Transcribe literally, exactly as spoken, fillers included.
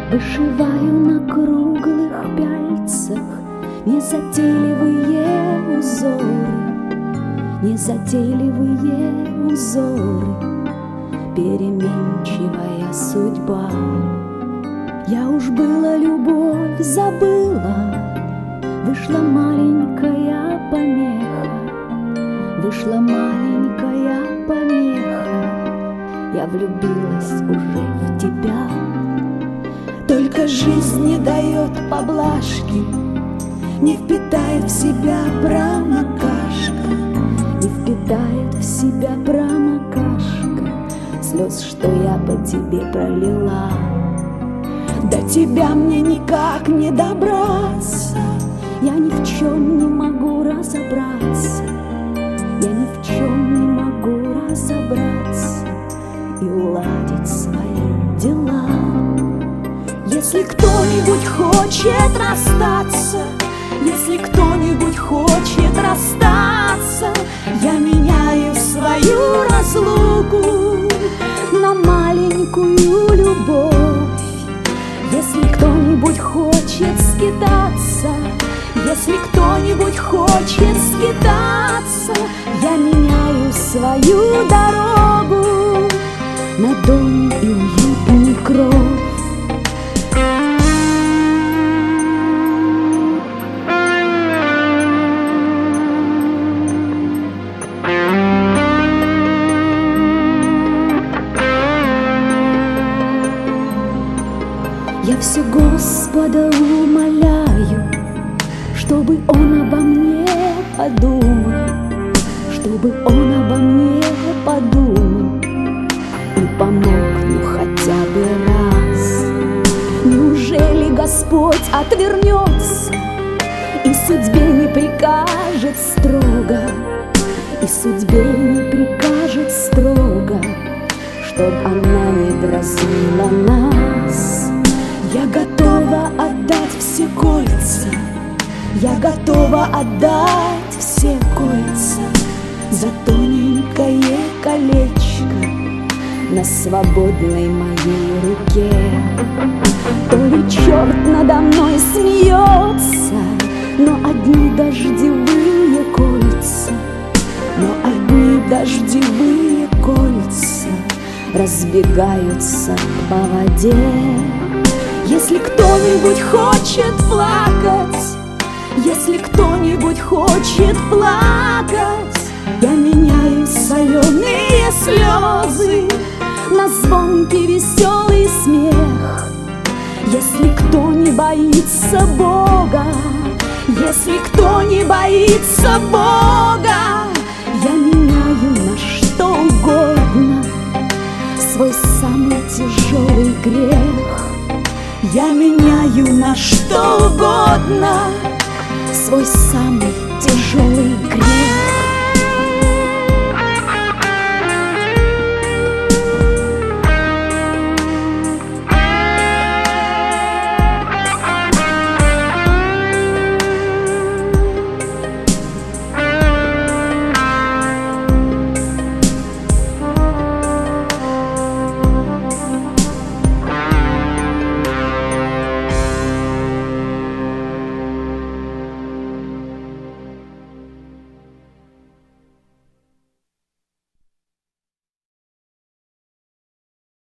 Вышиваю на круглых пяльцах незатейливые узоры, незатейливые узоры, переменчивая судьба. Я уж была любовь забыла, вышла маленькая помеха, вышла маленькая помеха. Я влюбилась уже в тебя. Только жизнь не дает поблажки, не впитает в себя промокашка, не впитает в себя промокашка слез, что я по тебе пролила. До тебя мне никак не добраться, я ни в чем не могу разобраться, я ни в чем не могу разобраться и уладить свои дела. Если кто-нибудь хочет расстаться, если кто-нибудь хочет расстаться, я меняю свою разлуку на маленькую любовь. Если кто-нибудь хочет скитаться, если кто-нибудь хочет скитаться, я меняю свою дорогу на дом и уютный кров. Я все Господа умоляю, чтобы Он обо мне подумал, чтобы Он обо мне подумал и помог, ну хотя бы раз. Неужели Господь отвернется и судьбе не прикажет строго, и судьбе не прикажет строго, чтоб она не дразнила нас? Я готова отдать все кольца, я готова отдать все кольца за тоненькое колечко на свободной моей руке. То ли черт надо мной смеется, но одни дождевые кольца, но одни дождевые кольца разбегаются по воде. Если кто-нибудь хочет плакать, если кто-нибудь хочет плакать, я меняю соленые слезы на звонкий веселый смех. Если кто не боится Бога, если кто не боится Бога, я меняю на что угодно свой самый тяжелый грех. Я меняю на что угодно свой самый тяжелый грех.